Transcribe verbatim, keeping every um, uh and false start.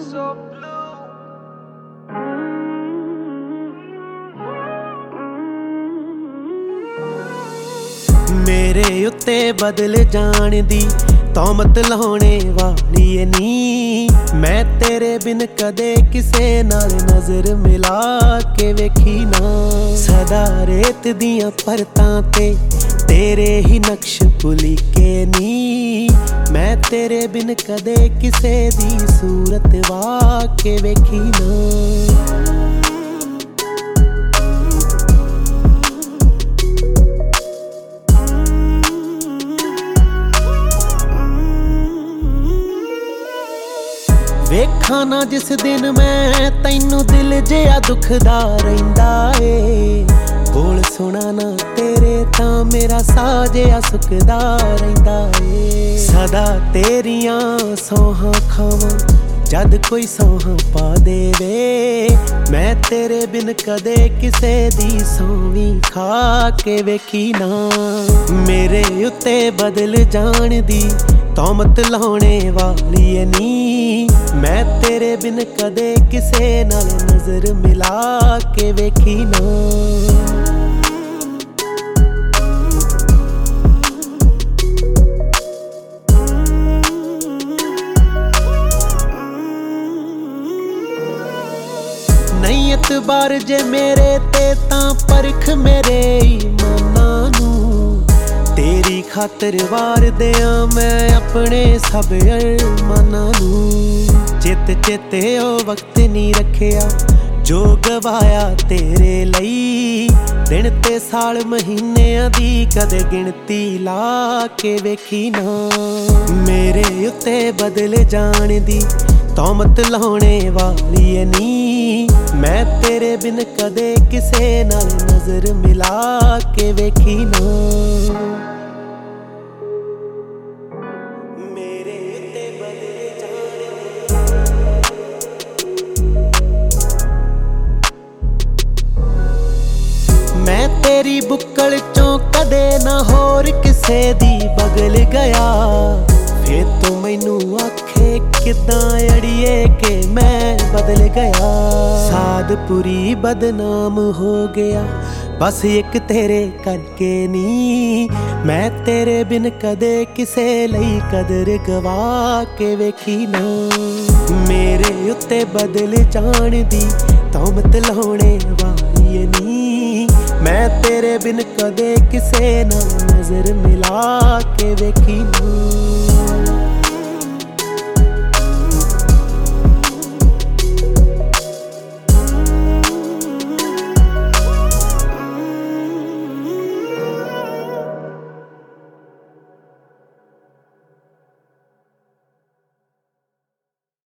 so blue. मेरे उत्ते बदल जान दी तौमत लाने वाली ऐ नी। मैं तेरे बिन कदे किसे नाल नजर मिला के वेखी ना। सदा रेत दियां परतां ते तेरे ही नक्श भुली के नी। मैं तेरे बिन कदे किसे दी सूरत वा के वेखी ना। ਵੇਖਾਂ ਨਾ ਜਿਸ ਦਿਨ ਮੈਂ ਤੈਨੂੰ ਦਿਲ ਜਿਹਾ ਦੁਖਦਾ ਰਹਿੰਦਾ ਏ। ਬੋਲ ਸੁਣਾ ਨਾ ਤੇਰੇ ਤਾਂ ਮੇਰਾ ਸਾਹ ਜਿਹਾ ਸੁੱਕਦਾ ਰਹਿੰਦਾ ਏ। ਸਦਾ ਤੇਰੀਆਂ ਸੌਹਾਂ ਖਾਵਾਂ ਜਦ ਕੋਈ ਸੌਹਾਂ ਪਾ ਦੇਵੇ। ਮੈਂ ਤੇਰੇ ਬਿਨ ਕਦੇ ਕਿਸੇ ਦੀ ਸਹੁੰ ਵੀ ਖਾ ਕੇ ਵੇਖੀ ਨਾ। ਮੇਰੇ ਉੱਤੇ ਬਦਲ ਜਾਣ ਦੀ ਤੌਮਤ ਲਾਉਣੇ ਵਾਲੀ ਐ ਨੀ। ਮੈਂ ਤੇਰੇ ਬਿਨ ਕਦੇ ਕਿਸੇ ਨਾਲ ਨਜ਼ਰ ਮਿਲਾ ਕੇ ਵੇਖੀ ਨਾ। ਨਹੀਂ ਇਤਬਾਰ ਜੇ ਮੇਰੇ ਤੇ ਤਾਂ ਪਰਖ ਮੇਰੇ ਈਮਾਨਾਂ ਨੂੰ। ਤੇਰੀ ਖਾਤਰ ਵਾਰ ਦਿਆਂ ਮੈਂ ਆਪਣੇ ਸਭ ਅਰਮਾਨਾਂ ਨੂੰ। ਚਿੱਤ ਚੇਤੇ ਉਹ ਵਕਤ ਨਹੀਂ ਰੱਖਿਆ ਜੋ ਗਵਾਇਆ ਤੇਰੇ ਲਈ। ਦਿਨ ਤੇ ਸਾਲ ਮਹੀਨਿਆਂ ਦੀ ਕਦੇ ਗਿਣਤੀ ਲਾ ਕੇ ਵੇਖੀ ਨਾ। ਮੇਰੇ ਉੱਤੇ ਬਦਲ ਜਾਣ ਦੀ ਤੌਮਤ ਲਾਉਣੇ ਵਾਲੀ ਐ ਨੀ। ਮੈਂ ਤੇਰੇ ਬਿਨ ਕਦੇ ਕਿਸੇ ਨਾਲ ਨਜ਼ਰ ਮਿਲਾ ਕੇ ਵੇਖੀ ਨਾ। ਮੇਰੇ ਉੱਤੇ ਬਦਲ ਜਾਣ ਮੈਂ ਤੇਰੀ ਬੁੱਕਲ ਚੋਂ ਕਦੇ ਨਾ ਹੋਰ ਕਿਸੇ ਦੀ ਬਗਲ ਗਿਆ। ਫੇਰ ਤੂੰ ਮੈਨੂੰ ਆਖੇ ਕਿੱਦਾਂ ਅੜੀਏ ਕਿ ਮੈਂ ਬਦਲ ਗਿਆ। ਸਾਦਪੁਰੀ ਬਦਨਾਮ ਹੋ ਗਿਆ ਬਸ ਇੱਕ ਤੇਰੇ ਕਰਕੇ ਨੀ। ਮੈਂ ਤੇਰੇ ਬਿਨ ਕਦੇ ਕਿਸੇ ਲਈ ਕਦਰ ਗਵਾ ਕੇ ਵੇਖੀ ਨਾ। ਮੇਰੇ ਉੱਤੇ ਬਦਲ ਜਾਣ ਦੀ ਤੌਮਤ ਲਾਉਣੇ ਵਾਲੀ ਐ ਨੀ। ਮੈਂ ਤੇਰੇ ਬਿਨ ਕਦੇ ਕਿਸੇ ਨਾਲ ਨਜ਼ਰ ਮਿਲਾ ਕੇ ਵੇਖੀ ਨਾ।